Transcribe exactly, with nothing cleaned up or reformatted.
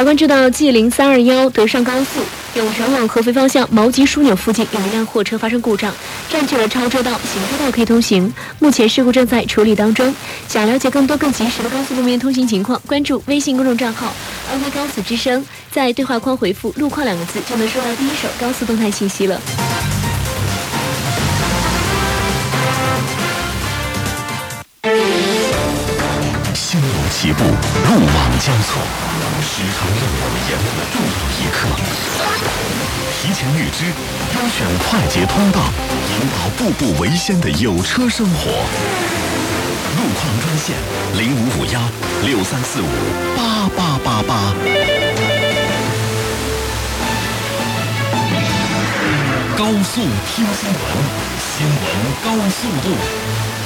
关注到 G 零三二一德上高速永泉往合肥方向毛集枢纽附近有一辆货车发生故障，占据了超车道，行车道可以通行。目前事故正在处理当中。想了解更多更及时的高速路面通行情况，关注微信公众账号安徽高速之声，在对话框回复路况两个字，就能收到第一手高速动态信息了。 心有起步，路网交错，时常让我们延误了重要一刻。提前预知，优选快捷通道，引导步步为先的有车生活。路况专线零五五幺六三四五八八八八。高速听新闻，新闻高速度。